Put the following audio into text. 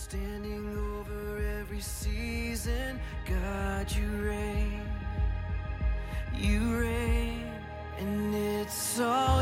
standing over every season. God, you reign, and it's all